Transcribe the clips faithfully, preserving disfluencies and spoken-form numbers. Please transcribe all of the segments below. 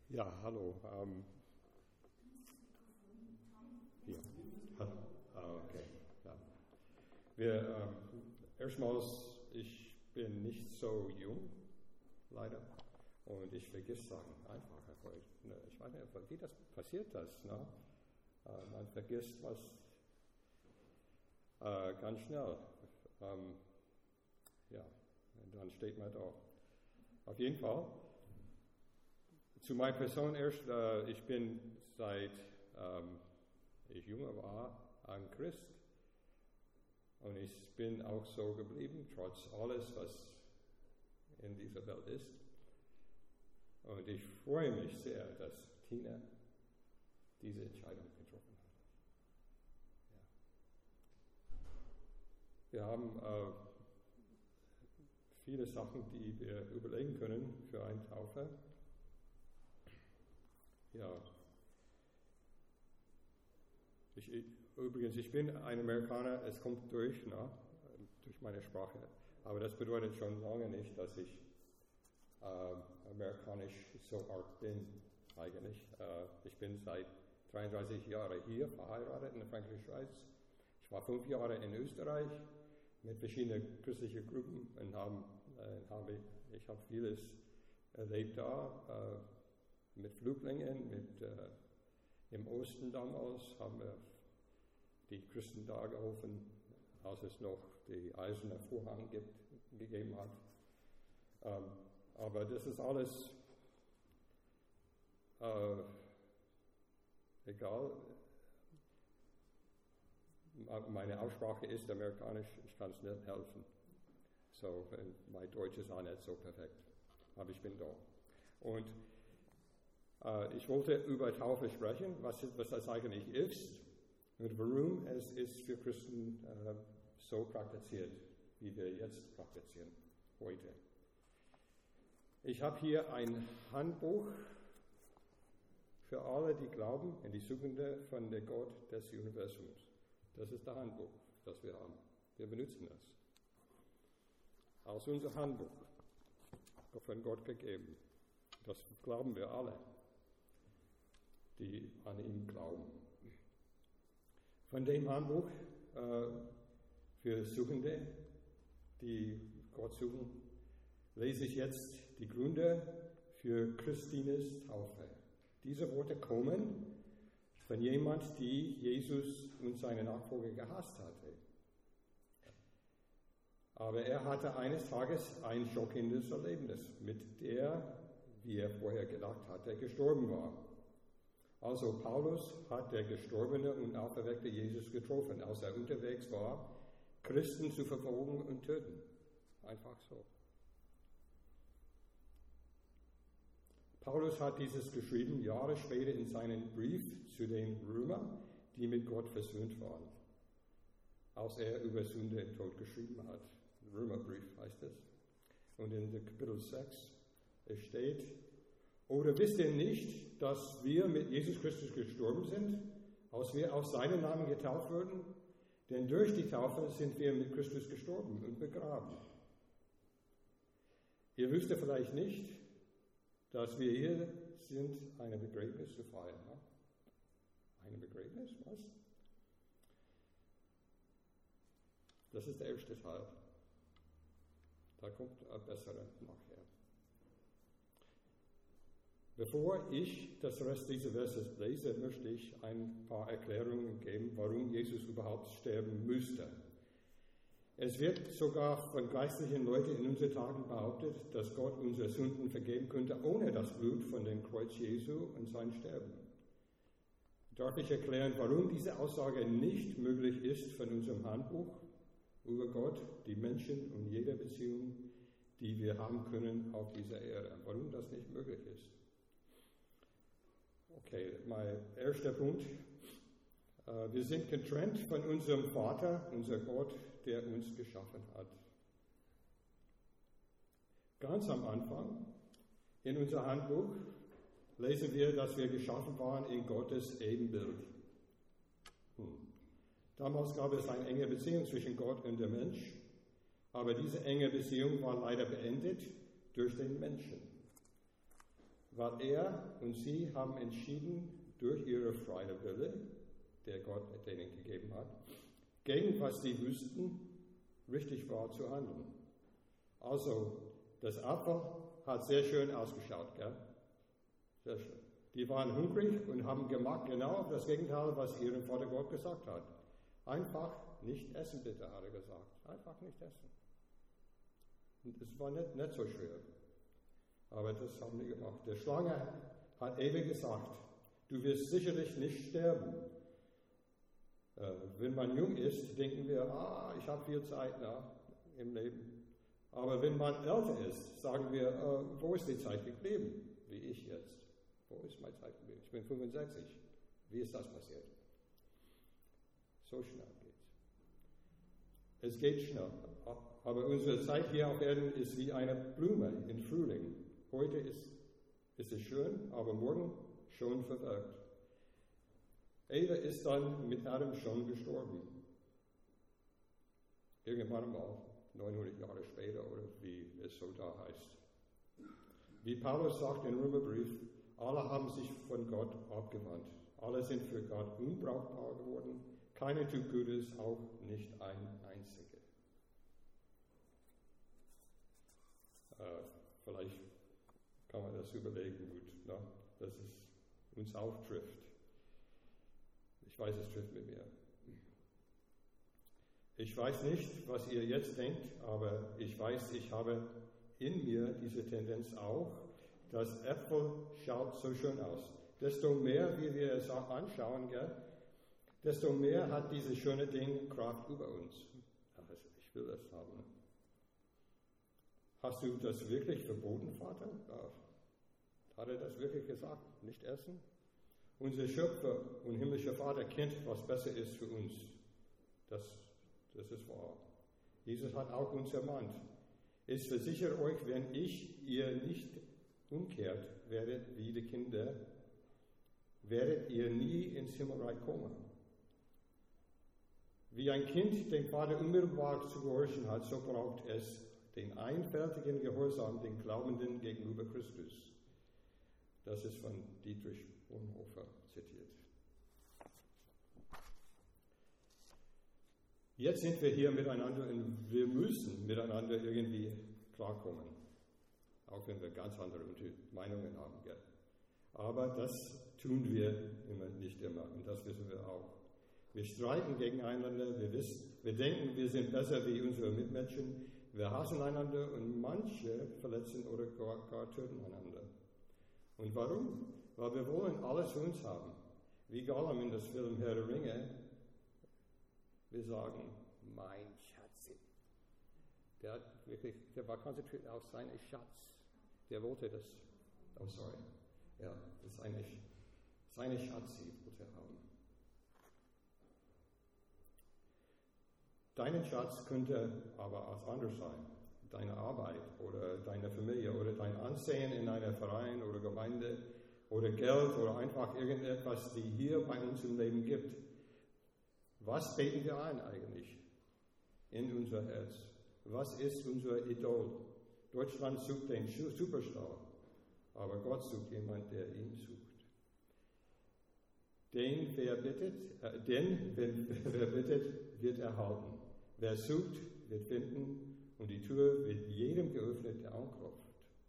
Ja, hallo. Ähm, ja. Ah, okay. Ja. Wir, ähm, erstmals, ich bin nicht so jung, leider, und ich vergesse Sachen einfach. Ich weiß nicht, wie das passiert das. Ne? Äh, man vergisst was äh, ganz schnell. Ähm, ja, und dann steht man da. Auf jeden Fall. Zu meiner Person erst, äh, ich bin seit ähm, ich jünger war ein Christ und ich bin auch so geblieben, trotz alles, was in dieser Welt ist. Und ich freue mich sehr, dass Tina diese Entscheidung getroffen hat. Ja. Wir haben äh, viele Sachen, die wir überlegen können für eine Taufe. Ja. Ich, ich, übrigens, ich bin ein Amerikaner, es kommt durch, ne, durch meine Sprache. Aber das bedeutet schon lange nicht, dass ich äh, amerikanisch so arg bin, eigentlich. Äh, ich bin seit dreiunddreißig Jahren hier verheiratet in Frankreich, Schweiz. Ich war fünf Jahre in Österreich mit verschiedenen christlichen Gruppen und haben, äh, habe, ich habe vieles erlebt da. Äh, mit Flüchtlingen, mit, äh, im Osten damals haben wir die Christen da geholfen, als es noch die eiserne Vorhang gibt, gegeben hat. Ähm, aber das ist alles äh, egal. Meine Aussprache ist amerikanisch, ich kann es nicht helfen. So, mein Deutsch ist auch nicht so perfekt, aber ich bin da. Und Uh, ich wollte über Taufe sprechen, was, was das eigentlich ist und warum es ist für Christen uh, so praktiziert, wie wir jetzt praktizieren, heute. Ich habe hier ein Handbuch für alle, die glauben, in die Suchende von der Gott des Universums. Das ist das Handbuch, das wir haben. Wir benutzen das als unser Handbuch, von Gott gegeben. Das glauben wir alle, die an ihn glauben. Von dem Handbuch äh, für Suchende, die Gott suchen, lese ich jetzt die Gründe für Christines Taufe. Diese Worte kommen von jemand, die Jesus und seine Nachfolger gehasst hatte. Aber er hatte eines Tages ein schockendes Erlebnis, mit der, wie er vorher gedacht hatte, gestorben war. Also Paulus hat der gestorbene und auferweckte Jesus getroffen, als er unterwegs war, Christen zu verfolgen und töten. Einfach so. Paulus hat dieses geschrieben, Jahre später in seinem Brief zu den Römern, die mit Gott versöhnt waren, als er über Sünde und Tod geschrieben hat. Römerbrief heißt es. Und in Kapitel sechs, es steht, oder wisst ihr nicht, dass wir mit Jesus Christus gestorben sind, als wir auf seinen Namen getauft wurden? Denn durch die Taufe sind wir mit Christus gestorben und begraben. Ihr wisst ja vielleicht nicht, dass wir hier sind, eine Begräbnis zu feiern. Eine Begräbnis? Was? Das ist der erste Teil. Da kommt ein besserer nachher. Bevor ich das Rest dieses Verses lese, möchte ich ein paar Erklärungen geben, warum Jesus überhaupt sterben müsste. Es wird sogar von geistlichen Leuten in unseren Tagen behauptet, dass Gott unsere Sünden vergeben könnte, ohne das Blut von dem Kreuz Jesu und sein Sterben. Darf ich erklären, warum diese Aussage nicht möglich ist von unserem Handbuch über Gott, die Menschen und jede Beziehung, die wir haben können auf dieser Erde? Warum das nicht möglich ist? Okay, mein erster Punkt. Wir sind getrennt von unserem Vater, unser Gott, der uns geschaffen hat. Ganz am Anfang in unser Handbuch lesen wir, dass wir geschaffen waren in Gottes Ebenbild. Hm. Damals gab es eine enge Beziehung zwischen Gott und dem Mensch, aber diese enge Beziehung war leider beendet durch den Menschen. weil er und sie haben entschieden, durch ihre freie Wille, der Gott denen gegeben hat, gegen was sie wüssten, richtig war zu handeln. Also, das Opfer hat sehr schön ausgeschaut, gell? Sehr schön. Die waren hungrig und haben gemacht genau das Gegenteil, was ihrem Vater Gott gesagt hat. Einfach nicht essen, bitte, hat er gesagt. Einfach nicht essen. Und es war nicht, nicht so schwer. Aber das haben die gemacht. Der Schlange hat ewig gesagt, du wirst sicherlich nicht sterben. Äh, wenn man jung ist, denken wir, ah, ich habe viel Zeit na, im Leben. Aber wenn man älter ist, sagen wir, äh, wo ist die Zeit geblieben, wie ich jetzt? Wo ist meine Zeit geblieben? Ich bin fünfundsechzig. Wie ist das passiert? So schnell geht's. Es geht schnell. Aber unsere Zeit hier auf Erden ist wie eine Blume im Frühling. Heute ist, ist es schön, aber morgen schon verwelkt. Eva ist dann mit Adam schon gestorben. Irgendwann mal, neunhundert Jahre später, oder wie es so da heißt. Wie Paulus sagt im Römerbrief, alle haben sich von Gott abgewandt. Alle sind für Gott unbrauchbar geworden. Keiner tut Gutes, auch nicht ein einziger. Äh, vielleicht kann man das überlegen, gut, ne? Dass es uns auch trifft. Ich weiß, es trifft mit mir. Ich weiß nicht, was ihr jetzt denkt, aber ich weiß, ich habe in mir diese Tendenz auch. Das Äpfel schaut so schön aus. Desto mehr, wie wir es auch anschauen, gell, desto mehr hat dieses schöne Ding Kraft über uns. Also ich will das haben. Hast du das wirklich verboten, Vater? Ja. Hat er das wirklich gesagt? Nicht essen? Unser Schöpfer und himmlischer Vater kennt, was besser ist für uns. Das, das ist wahr. Jesus hat auch uns ermahnt. Ich versichere euch, wenn ich ihr nicht umkehrt werdet wie die Kinder, werdet ihr nie ins Himmelreich kommen. Wie ein Kind dem Vater unmittelbar zu gehorchen hat, so braucht es den einfältigen Gehorsam den Glaubenden gegenüber Christus. Das ist von Dietrich Bonhoeffer zitiert. Jetzt sind wir hier miteinander und wir müssen miteinander irgendwie klarkommen. Auch wenn wir ganz andere Meinungen haben. Gell? Aber das tun wir immer, nicht immer und das wissen wir auch. Wir streiten gegeneinander, wir, wissen, wir denken, wir sind besser wie unsere Mitmenschen, wir hassen einander und manche verletzen oder gar, gar töten einander. Und warum? Weil wir wollen alles für uns haben. Wie Gollum in das Film Herr der Ringe, wir sagen, mein Schatz. Der, hat wirklich, der war konzentriert auf seinen Schatz. Der wollte das, oh sorry, ja, das ist eine, seine Schatz, die wollte er haben. Dein Schatz könnte aber auch anders sein. Deine Arbeit oder deine Familie oder dein Ansehen in einem Verein oder Gemeinde oder Geld oder einfach irgendetwas, die hier bei uns im Leben gibt. Was beten wir ein eigentlich in unser Herz? Was ist unser Idol? Deutschland sucht den Superstar, aber Gott sucht jemanden, der ihn sucht. Den, wer bittet, äh, denn wenn, wer bittet, wird erhalten. Wer sucht, wird finden. Und die Tür wird jedem geöffnet, der anklopft.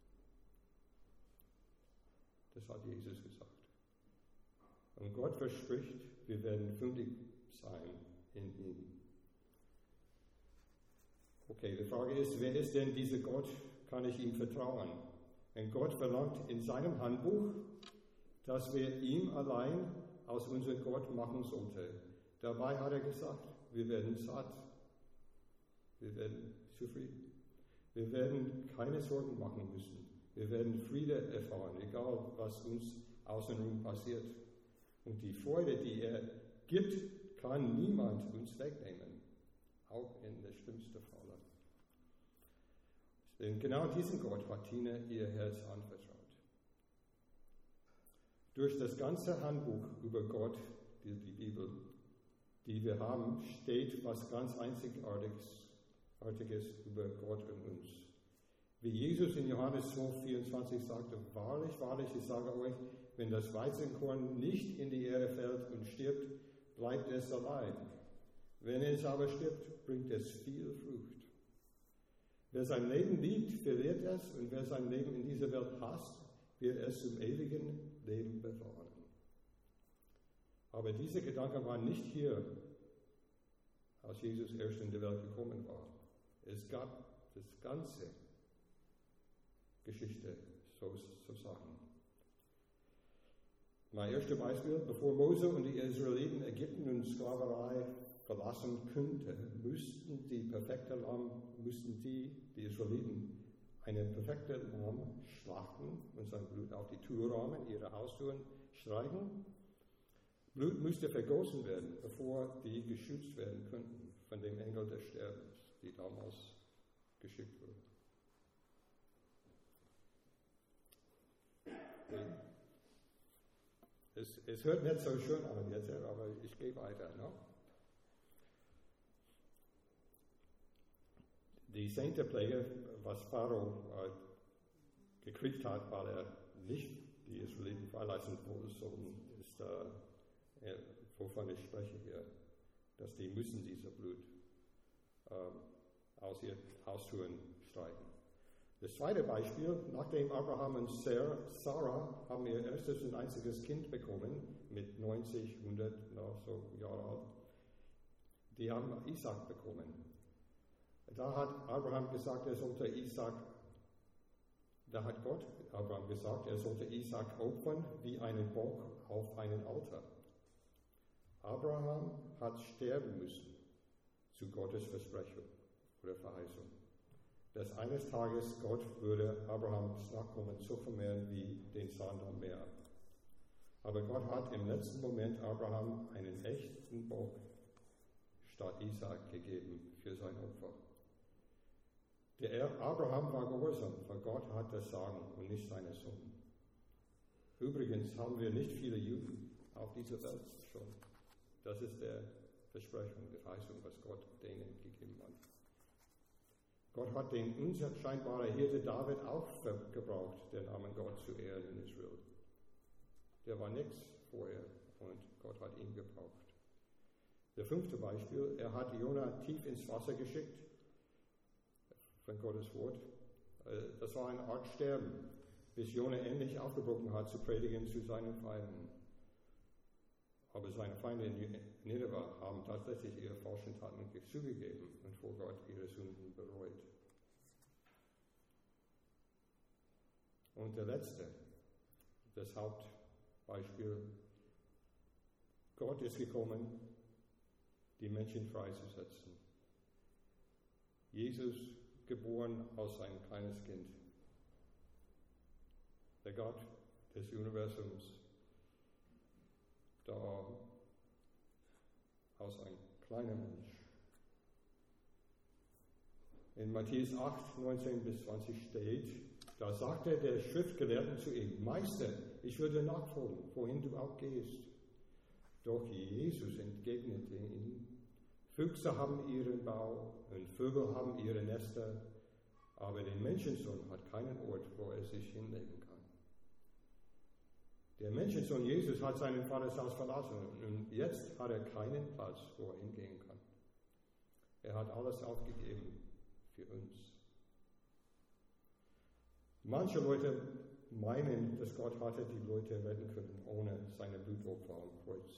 Das hat Jesus gesagt. Und Gott verspricht, wir werden fündig sein in ihm. Okay, die Frage ist, wer ist denn dieser Gott? Kann ich ihm vertrauen? Denn Gott verlangt in seinem Handbuch, dass wir ihm allein aus unserem Gott machen sollten. Dabei hat er gesagt, wir werden satt. Wir werden zufrieden. Wir werden keine Sorgen machen müssen. Wir werden Friede erfahren, egal was uns außenrum passiert. Und die Freude, die er gibt, kann niemand uns wegnehmen, auch in der schlimmsten Falle. Denn genau diesen Gott hat Tina ihr Herz anvertraut. Durch das ganze Handbuch über Gott, die, die Bibel, die wir haben, steht was ganz Einzigartiges Artiges über Gott und uns. Wie Jesus in Johannes zwölf, vierundzwanzig sagte, wahrlich, wahrlich, ich sage euch, wenn das Weizenkorn nicht in die Erde fällt und stirbt, bleibt es allein. Wenn es aber stirbt, bringt es viel Frucht. Wer sein Leben liebt, verliert es, und wer sein Leben in dieser Welt hasst, wird es zum ewigen Leben bewahren. Aber diese Gedanken waren nicht hier, als Jesus erst in die Welt gekommen war. Es gab das ganze Geschichte so, so Sachen. Mein erstes Beispiel, bevor Mose und die Israeliten Ägypten und Sklaverei verlassen könnten, müssten die perfekte Lamm, müssten die, die Israeliten, einen perfekten Lamm schlachten und sein Blut auf die Türrahmen ihrer Haustüren streichen. Blut müsste vergossen werden, bevor die geschützt werden könnten von dem Engel des Sterbens, die damals geschickt wurde. Es, es hört nicht so schön an jetzt, aber ich gehe weiter. Ne? Die zehnte Plage, was Pharao äh, gekriegt hat, weil er nicht die Israeliten freilassen sollten, ist, äh, wovon ich spreche hier, dass die müssen dieser Blut äh, aus ihren Haustüren streichen. Das zweite Beispiel, nachdem Abraham und Sarah haben ihr erstes und einziges Kind bekommen, mit neunzig, hundert noch so Jahre alt, die haben Isaac bekommen. Da hat Abraham gesagt, er sollte Isaac, da hat Gott Abraham gesagt, er sollte Isaac opfern wie einen Bock auf einen Altar. Abraham hat sterben müssen zu Gottes Versprechung oder Verheißung, dass eines Tages Gott würde Abrahams Nachkommen so vermehren wie den Sand am Meer. Aber Gott hat im letzten Moment Abraham einen echten Bock statt Isaac gegeben für sein Opfer. Der Abraham war gehorsam, weil Gott hat das Sagen und nicht seine Sohn. Übrigens haben wir nicht viele Juden auf dieser Welt schon. Das ist der Versprechung, die Verheißung, was Gott denen gegeben hat. Gott hat den unscheinbaren Hirte David auch gebraucht, den armen Gott zu ehren in Israel. Der war nichts vorher und Gott hat ihn gebraucht. Der fünfte Beispiel, er hat Jona tief ins Wasser geschickt, von Gottes Wort. Das war eine Art Sterben, bis Jona endlich aufgebrochen hat, zu predigen zu seinen Feinden. Aber seine Feinde in Nineveh haben tatsächlich ihre falschen Taten zugegeben und vor Gott ihre Sünden bereut. Und der letzte, das Hauptbeispiel, Gott ist gekommen, die Menschen freizusetzen. Jesus geboren als ein kleines Kind. Der Gott des Universums, da als ein kleiner Mensch. In Matthäus acht, neunzehn bis zwanzig steht, da sagte der Schriftgelehrte zu ihm, Meister, ich will dir nachfolgen, wohin du auch gehst. Doch Jesus entgegnete ihm, Füchse haben ihren Bau und Vögel haben ihre Nester, aber der Menschensohn hat keinen Ort, wo er sich hinlegen kann. Der Menschensohn Jesus hat seinen Vatershaus verlassen und jetzt hat er keinen Platz, wo er hingehen kann. Er hat alles aufgegeben für uns. Manche Leute meinen, dass Gott hatte die Leute retten können ohne seine Blutopfer am Kreuz.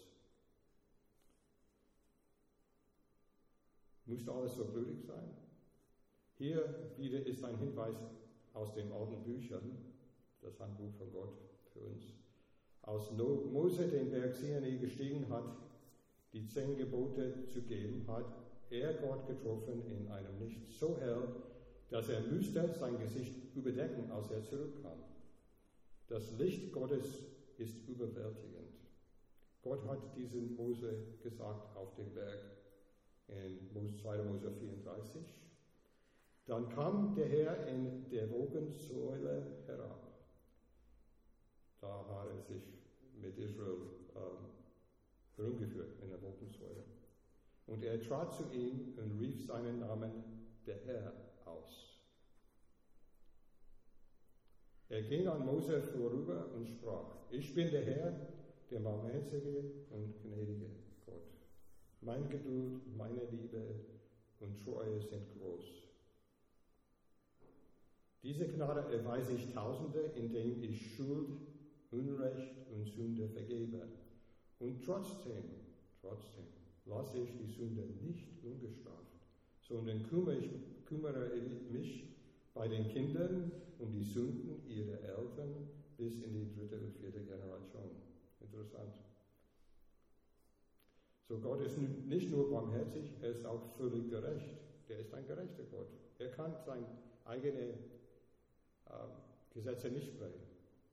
Muss alles so blutig sein? Hier wieder ist ein Hinweis aus den alten Büchern, das Handbuch von Gott für uns. Als Mose den Berg Sinai gestiegen hat, die zehn Gebote zu geben, hat er Gott getroffen in einem Licht so hell, dass er müsste sein Gesicht überdecken, als er zurückkam. Das Licht Gottes ist überwältigend. Gott hat diesen Mose gesagt auf dem Berg in zweiter Mose vierunddreißig. Dann kam der Herr in der Wolkensäule herab. Da hat er sich mit Israel ähm, herumgeführt in der Wolkensäule. Und er trat zu ihm und rief seinen Namen, der Herr, aus. Er ging an Mose vorüber und sprach, ich bin der Herr, der barmherzige und gnädige Gott. Meine Geduld, meine Liebe und Treue sind groß. Diese Gnade erweise ich Tausende, indem ich Schuld, Unrecht und Sünde vergebe. Und trotzdem, trotzdem lasse ich die Sünde nicht ungestraft, sondern kümmere, ich, kümmere mich bei den Kindern um die Sünden ihrer Eltern bis in die dritte und vierte Generation. Interessant. So Gott ist nicht nur barmherzig, er ist auch völlig gerecht. Der ist ein gerechter Gott. Er kann seine eigenen äh, Gesetze nicht brechen.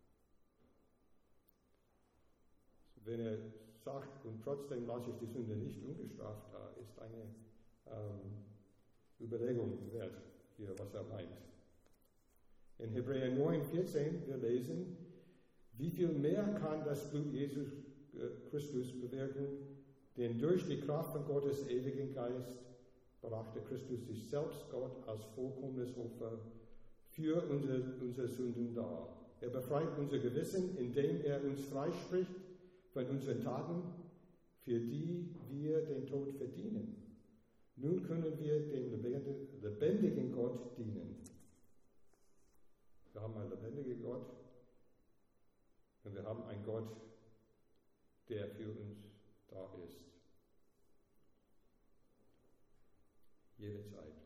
Wenn er sagt, und trotzdem lasse ich die Sünde nicht ungestraft, da ist eine ähm, Überlegung wert, hier, was er meint. In Hebräer neun, vierzehn, wir lesen, wie viel mehr kann das Blut Jesus äh, Christus bewirken, denn durch die Kraft von Gottes ewigen Geist brachte Christus sich selbst Gott als vollkommenes Opfer für unsere, unsere Sünden dar. Er befreit unser Gewissen, indem er uns freispricht von unseren Taten, für die wir den Tod verdienen. Nun können wir dem lebendigen Gott dienen. Wir haben einen lebendigen Gott und wir haben einen Gott, der für uns da ist. Jederzeit.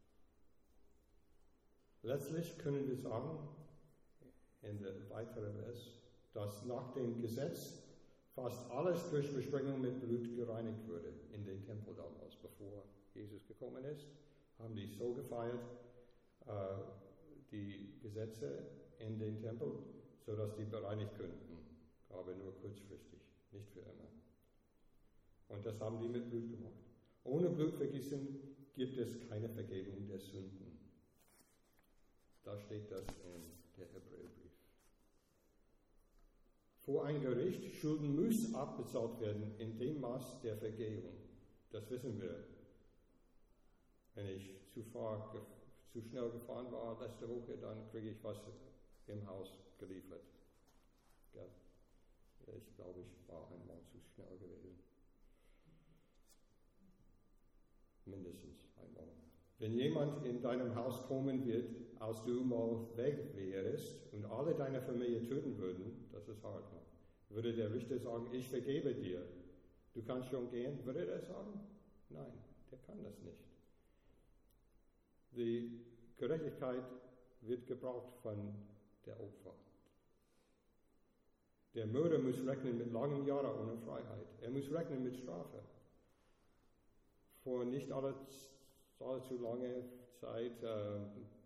Letztlich können wir sagen, in der weiteren Vers, dass nach dem Gesetz fast alles durch Besprengung mit Blut gereinigt wurde in den Tempel damals, bevor Jesus gekommen ist, haben die so gefeiert, äh, die Gesetze in den Tempel, sodass die bereinigt könnten, aber nur kurzfristig, nicht für immer. Und das haben die mit Blut gemacht. Ohne Blutvergießen gibt es keine Vergebung der Sünden. Da steht das in der Hebräerbrief. Vor ein Gericht, Schulden müssen abbezahlt werden in dem Maß der Vergehung. Das wissen wir. Wenn ich zu, fahr, zu schnell gefahren war letzte Woche, dann kriege ich was im Haus geliefert. Ja. Ich glaube, ich war einmal zu schnell gewesen. Mindestens einmal. Wenn jemand in deinem Haus kommen wird, als du mal weg wärst und alle deine Familie töten würden, das ist hart, ne? Würde der Richter sagen, ich vergebe dir, du kannst schon gehen? Würde er sagen? Nein, der kann das nicht. Die Gerechtigkeit wird gebraucht von der Opfer. Der Mörder muss rechnen mit langen Jahren ohne Freiheit. Er muss rechnen mit Strafe. Vor nicht allzu alle lange Zeit, äh,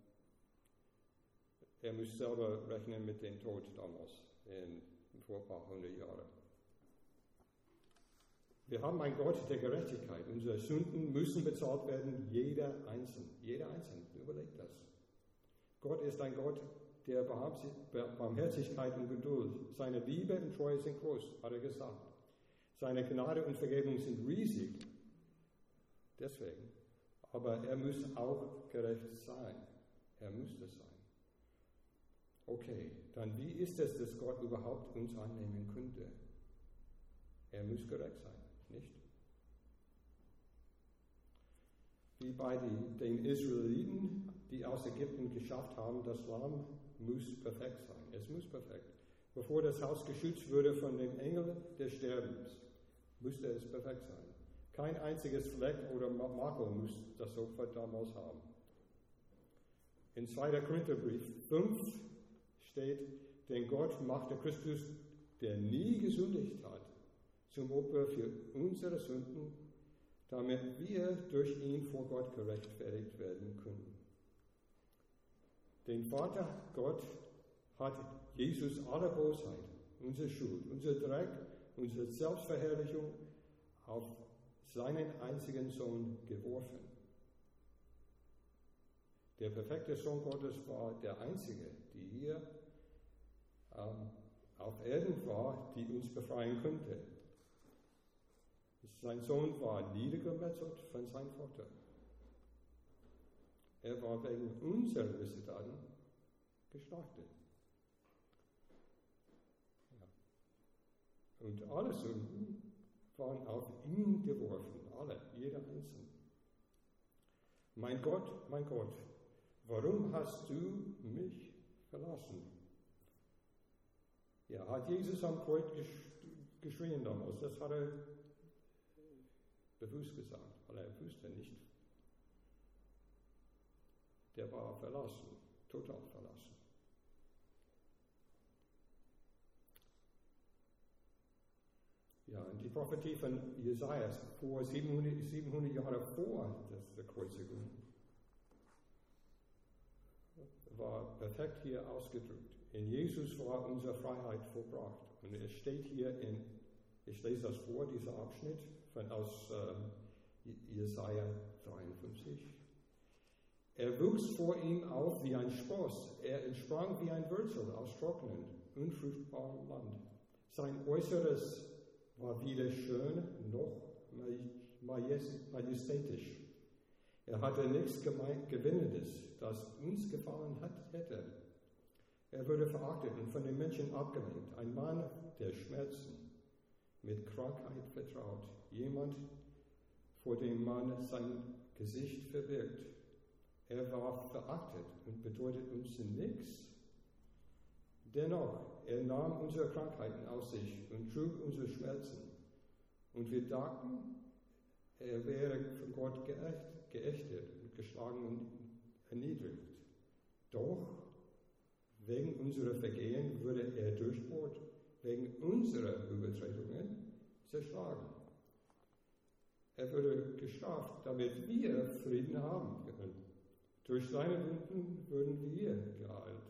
er muss selber rechnen mit dem Tod damals, in, vor ein paar hundert Jahren. Wir haben einen Gott der Gerechtigkeit. Unsere Sünden müssen bezahlt werden, jeder Einzelne. Jeder Einzelne, überlegt das. Gott ist ein Gott der Barmherzigkeit und Geduld. Seine Liebe und Treue sind groß, hat er gesagt. Seine Gnade und Vergebung sind riesig. Deswegen. Aber er muss auch gerecht sein. Er muss das sein. Okay, dann wie ist es, dass Gott überhaupt uns annehmen könnte? Er muss gerecht sein, nicht? Wie bei die, den Israeliten, die aus Ägypten geschafft haben, das Lamm muss perfekt sein. Es muss perfekt. Bevor das Haus geschützt wurde von dem Engel des Sterbens, musste es perfekt sein. Kein einziges Fleck oder Makel muss das Opfer damals haben. In zweiter Korintherbrief fünf steht, denn Gott machte Christus, der nie gesündigt hat, zum Opfer für unsere Sünden, damit wir durch ihn vor Gott gerechtfertigt werden können. Den Vater Gott hat Jesus alle Bosheit, unsere Schuld, unser Dreck, unsere Selbstverherrlichung auf seinen einzigen Sohn geworfen. Der perfekte Sohn Gottes war der Einzige, die hier ähm, auf Erden war, die uns befreien könnte. Sein Sohn war niedergemetzelt von seinem Vater. Er war wegen unserer Missetaten geschlachtet. Und alle Sünden waren auf ihn geworfen, alle, jeder einzelne. Mein Gott, mein Gott, warum hast du mich verlassen? Ja, hat Jesus am Kreuz geschrien damals, das hat er bewusst gesagt, weil er wusste nicht. Der war verlassen, total verlassen. Ja, und die Prophetie von Jesaja vor siebenhundert, siebenhundert Jahre vor der Kreuzigung war perfekt hier ausgedrückt. In Jesus war unsere Freiheit vollbracht. Und es steht hier in, ich lese das vor, dieser Abschnitt von, aus äh, Jesaja dreiundfünfzig. Er wuchs vor ihm auf wie ein Spross. Er entsprang wie ein Wurzel aus trockenen, unfruchtbarem Land. Sein Äußeres war weder schön noch majestätisch. Er hatte nichts Gewinnendes, das uns gefallen hat, hätte. Er wurde verachtet und von den Menschen abgelehnt. Ein Mann der Schmerzen, mit Krankheit vertraut. Jemand, vor dem man sein Gesicht verbirgt. Er war verachtet und bedeutet uns nichts. Dennoch, er nahm unsere Krankheiten auf sich und trug unsere Schmerzen. Und wir dachten, er wäre von Gott geächt, geächtet und geschlagen und erniedrigt. Doch, wegen unserer Vergehen wurde er durchbohrt, wegen unserer Übertretungen zerschlagen. Er wurde gestraft, damit wir Frieden haben können. Durch seine Wunden wurden wir geheilt.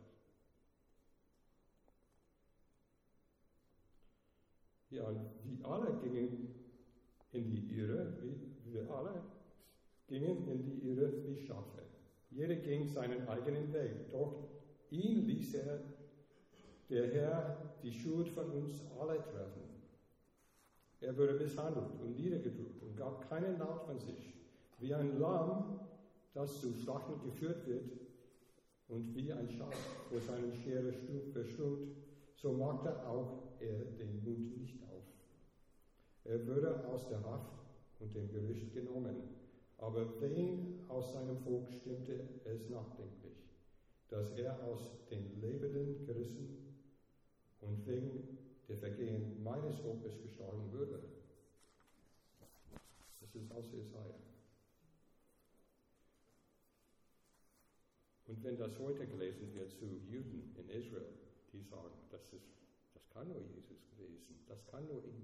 Ja, wie alle gingen in die Irre, wie wir alle gingen in die Irre wie Schafe. Jeder ging seinen eigenen Weg, doch ihn ließ er, der Herr, die Schuld von uns alle treffen. Er wurde misshandelt und niedergedrückt und gab keinen Laut von sich, wie ein Lamm, das zu Schlachten geführt wird, und wie ein Schaf vor seinen Schere verstummt, so machte auch er den Mund nicht auf. Er wurde aus der Haft und dem Gericht genommen, aber wen aus seinem Volk stimmte es nachdenklich, dass er aus den Lebenden gerissen und wegen der Vergehen meines Volkes geschlagen würde. Das ist aus Jesaja. Und wenn das heute gelesen wird zu Juden in Israel, die sagen, das, ist, das kann nur Jesus gewesen, das kann nur ihn.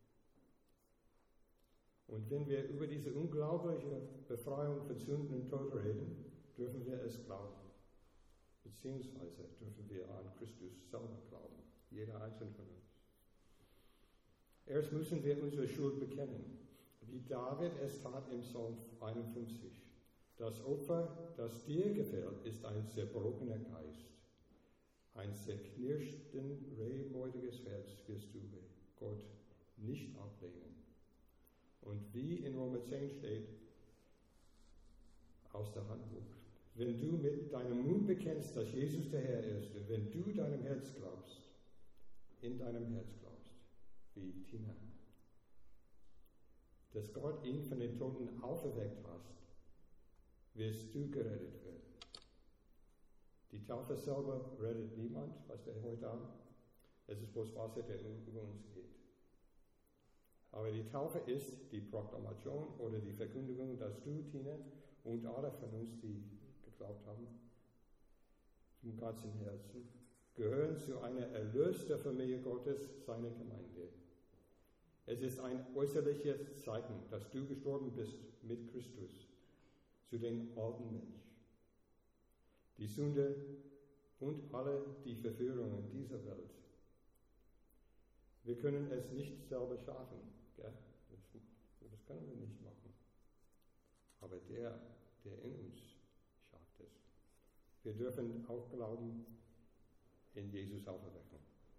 Und wenn wir über diese unglaubliche Befreiung von Sünden und Tod reden, dürfen wir es glauben. Beziehungsweise dürfen wir an Christus selber glauben, jeder einzelne von uns. Erst müssen wir unsere Schuld bekennen, wie David es tat im Psalm einundfünfzig. Das Opfer, das dir gefällt, ist ein zerbrochener Geist. Ein zerknirschten, rehmäutiges Herz wirst du, Gott, nicht ablehnen. Und wie in Römer zehn steht, aus der Handbuch, wenn du mit deinem Mund bekennst, dass Jesus der Herr ist, und wenn du deinem Herz glaubst, in deinem Herz glaubst, wie Tina, dass Gott ihn von den Toten auferweckt hat, wirst du gerettet werden. Die Taufe selber rettet niemand, was wir heute haben. Es ist bloß Wasser, der über uns geht. Aber die Taufe ist die Proklamation oder die Verkündigung, dass du, Tina, und alle von uns, die geglaubt haben, zum ganzen Herzen, gehören zu einer erlösten Familie Gottes, seiner Gemeinde. Es ist ein äußerliches Zeichen, dass du gestorben bist mit Christus zu den alten Menschen. Die Sünde und alle die Verführungen dieser Welt. Wir können es nicht selber schaffen. Gell? Das, das können wir nicht machen. Aber der, der in uns schafft es. Wir dürfen auch glauben in Jesus Auferweckung.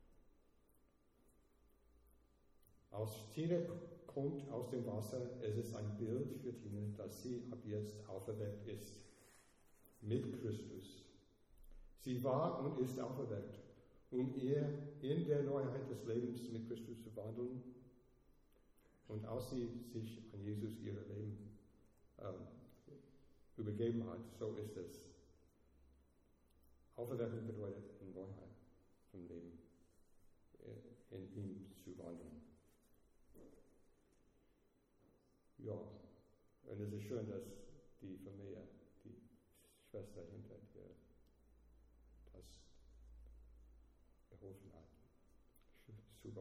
Aus Tina kommt aus dem Wasser, es ist ein Bild für Tina, dass sie ab jetzt auferweckt ist. Mit Christus. Sie war und ist auferweckt. um ihr in der Neuheit des Lebens mit Christus zu wandeln. Und als sie sich an Jesus ihr Leben ähm, übergeben hat, so ist es. Auferweckung bedeutet eine Neuheit vom Leben, in ihm zu wandeln. Ja, und es ist schön, dass die Familie, die Schwester hinter dir, das geholfen hat. Super.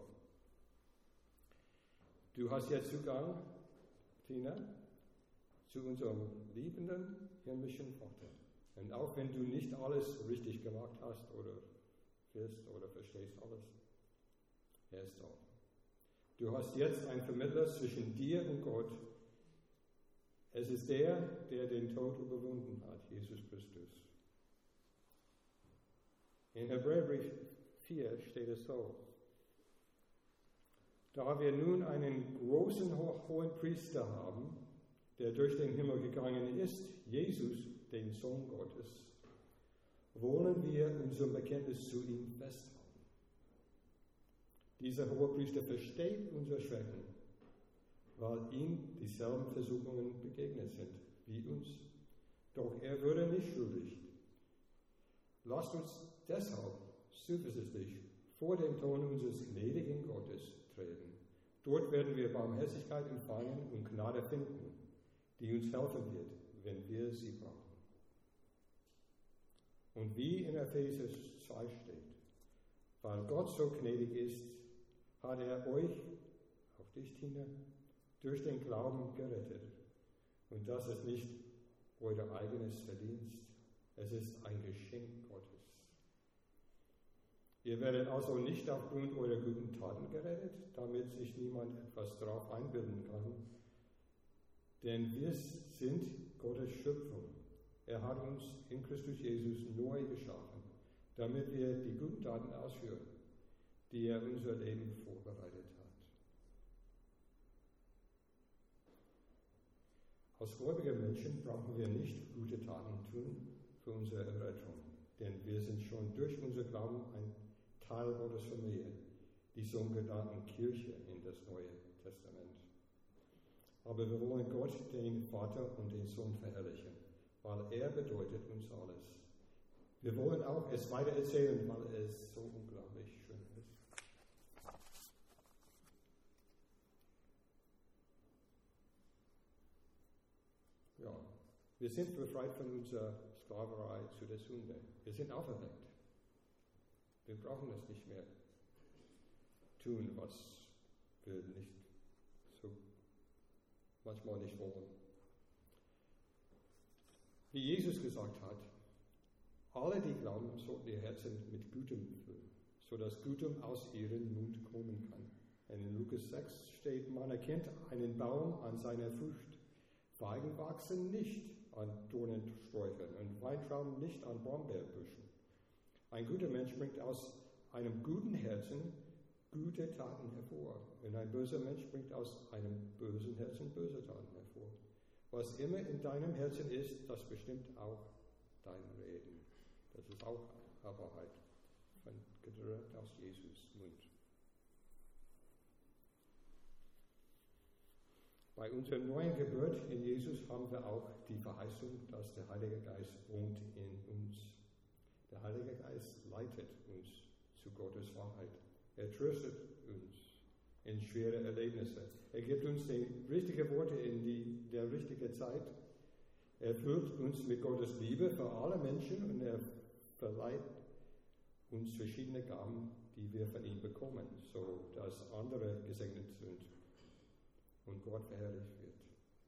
Du hast jetzt Zugang, Tina, zu unserem liebenden himmlischen Vater. Und auch wenn du nicht alles richtig gemacht hast oder wirst oder verstehst alles, er ist da. Du hast jetzt einen Vermittler zwischen dir und Gott. Es ist der, der den Tod überwunden hat, Jesus Christus. In Hebräerbrief vier steht es so: Da wir nun einen großen hohen Priester haben, der durch den Himmel gegangen ist, Jesus, den Sohn Gottes, wollen wir unser Bekenntnis zu ihm festhalten. Dieser Hohepriester versteht unsere Schwächen, weil ihm dieselben Versuchungen begegnet sind wie uns. Doch er wurde nicht schuldig. Lasst uns deshalb zuversichtlich vor dem Thron unseres gnädigen Gottes treten. Dort werden wir Barmherzigkeit empfangen und Gnade finden, die uns helfen wird, wenn wir sie brauchen. Und wie in Epheser zwei steht, weil Gott so gnädig ist, hat er euch, auch dich, Tina, durch den Glauben gerettet. Und das ist nicht euer eigenes Verdienst, es ist ein Geschenk Gottes. Ihr werdet also nicht aufgrund eurer guten Taten gerettet, damit sich niemand etwas darauf einbilden kann. Denn wir sind Gottes Schöpfung. Er hat uns in Christus Jesus neu geschaffen, damit wir die guten Taten ausführen, die er unser Leben vorbereitet hat. Als gläubige Menschen brauchen wir nicht gute Taten tun für unsere Errettung, denn wir sind schon durch unser Glauben ein Teil Gottes Familie, die sogenannten Kirche in das Neue Testament. Aber wir wollen Gott, den Vater und den Sohn verherrlichen, weil er bedeutet uns alles. Wir wollen auch es weiter erzählen, weil es so unglaublich schön ist. Ja, wir sind befreit von unserer Sklaverei zu der Sünde. Wir sind auferweckt. Wir brauchen es nicht mehr tun, was wir nicht so manchmal nicht wollen. Wie Jesus gesagt hat, alle, die glauben, sollten ihr Herzen mit Gutem füllen, sodass Gutem aus ihrem Mund kommen kann. Und in Lukas sechs steht, man erkennt einen Baum an seiner Frucht. Feigen wachsen nicht an Dornensträuchern und Weintrauben nicht an Brombeerbüschen. Ein guter Mensch bringt aus einem guten Herzen gute Taten hervor. Und ein böser Mensch bringt aus einem bösen Herzen böse Taten hervor. Was immer in deinem Herzen ist, das bestimmt auch dein Reden. Das ist auch eine Wahrheit, direkt aus Jesus Mund. Bei unserer neuen Geburt in Jesus haben wir auch die Verheißung, dass der Heilige Geist wohnt in uns. Der Heilige Geist leitet uns zu Gottes Wahrheit. Er tröstet uns in schwere Erlebnisse. Er gibt uns die richtigen Worte in die, der richtigen Zeit. Er füllt uns mit Gottes Liebe für alle Menschen und er verleiht uns verschiedene Gaben, die wir von ihm bekommen, so dass andere gesegnet sind und Gott verherrlicht wird.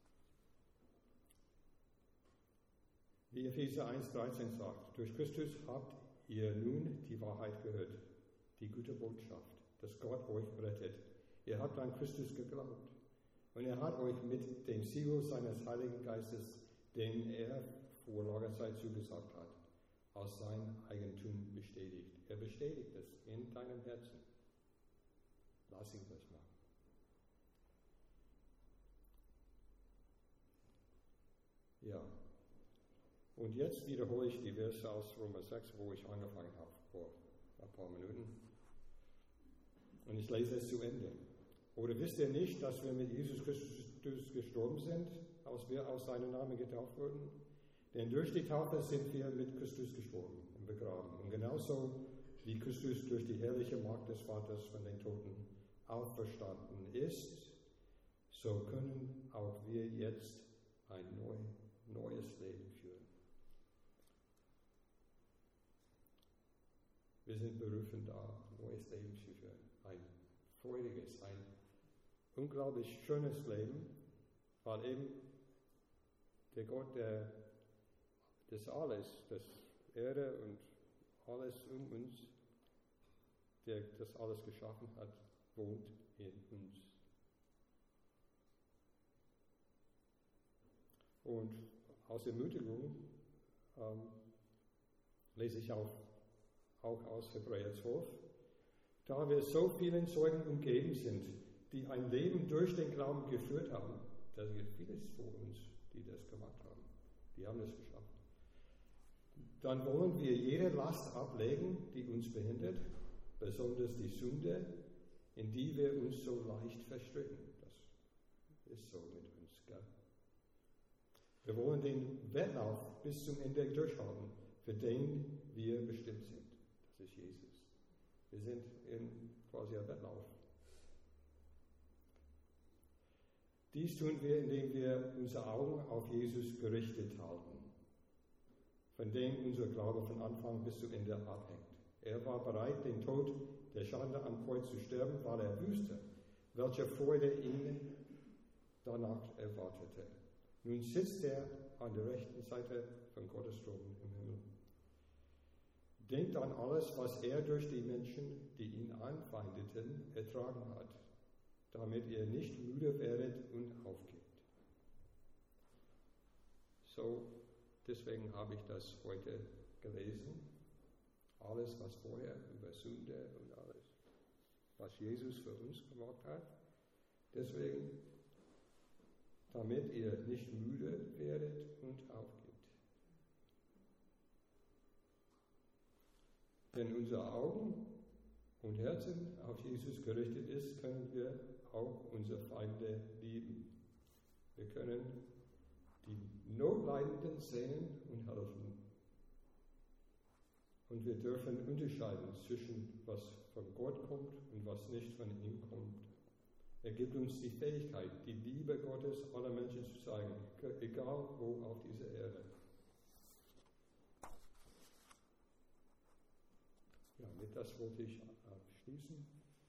Wie Epheser eins dreizehn sagt, durch Christus habt ihr nun die Wahrheit gehört, die gute Botschaft, dass Gott euch rettet. Ihr habt an Christus geglaubt und er hat euch mit dem Siegel seines Heiligen Geistes, den er vor langer Zeit zugesagt hat, als sein Eigentum bestätigt. Er bestätigt es in deinem Herzen. Lass ihn das machen. Ja. Und jetzt wiederhole ich die Verse aus Römer sechs, wo ich angefangen habe vor ein paar Minuten. Und ich lese es zu Ende. Oder wisst ihr nicht, dass wir mit Jesus Christus gestorben sind, als wir aus seinem Namen getauft wurden? Denn durch die Taufe sind wir mit Christus gestorben und begraben. Und genauso wie Christus durch die herrliche Macht des Vaters von den Toten auferstanden ist, so können auch wir jetzt ein neu, neues Leben führen. Wir sind berufen, da neues Leben zu führen. Ein freudiges, ein unglaublich schönes Leben, weil eben der Gott, der das alles, das Erde und alles um uns, der das alles geschaffen hat, wohnt in uns. Und aus Ermutigung ähm, lese ich auch, auch aus Hebräer zwölf, da wir so vielen Zeugen umgeben sind, die ein Leben durch den Glauben geführt haben, da gibt vieles vor uns, die das gemacht haben, die haben das geschafft. Dann wollen wir jede Last ablegen, die uns behindert, besonders die Sünde, in die wir uns so leicht verstricken. Das ist so mit uns, gell? Wir wollen den Wettlauf bis zum Ende durchhalten, für den wir bestimmt sind. Das ist Jesus. Wir sind in quasi einem Wettlauf. Dies tun wir, indem wir unsere Augen auf Jesus gerichtet halten, von dem unser Glaube von Anfang bis zu Ende abhängt. Er war bereit, den Tod der Schande am Kreuz zu sterben, weil er wusste, welche Freude ihn danach erwartete. Nun sitzt er an der rechten Seite von Gottes Thron im Himmel. Denkt an alles, was er durch die Menschen, die ihn anfeindeten, ertragen hat, damit ihr nicht müde werdet und aufgebt. So, deswegen habe ich das heute gelesen. Alles, was vorher über Sünde und alles, was Jesus für uns gemacht hat. Deswegen, damit ihr nicht müde werdet und aufgebt. Wenn unsere Augen und Herzen auf Jesus gerichtet ist, können wir auch unsere Feinde lieben. Wir können die Notleidenden sehen und helfen. Und wir dürfen unterscheiden zwischen was von Gott kommt und was nicht von ihm kommt. Er gibt uns die Fähigkeit, die Liebe Gottes aller Menschen zu zeigen, egal wo auf dieser Erde. Ja, mit das wollte ich abschließen.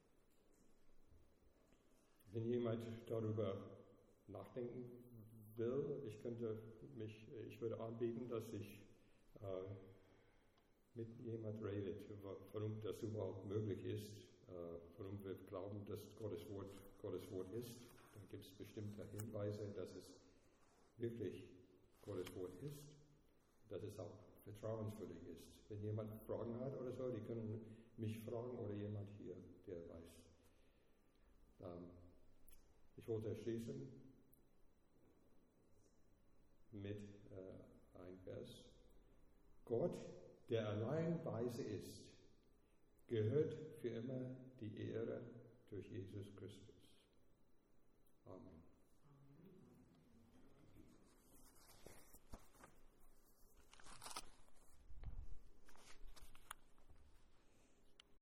Wenn jemand darüber nachdenken will, ich könnte mich, ich würde anbieten, dass ich äh, mit jemand redet, warum das überhaupt möglich ist, äh, warum wir glauben, dass Gottes Wort Gottes Wort ist. Da gibt es bestimmte Hinweise, dass es wirklich Gottes Wort ist, dass es auch vertrauenswürdig ist. Wenn jemand Fragen hat oder so, die können mich fragen oder jemand hier, der weiß. Ähm, ich wollte schließen mit äh, einem Vers. Gott, der allein weise ist, gehört für immer die Ehre durch Jesus Christus. Amen.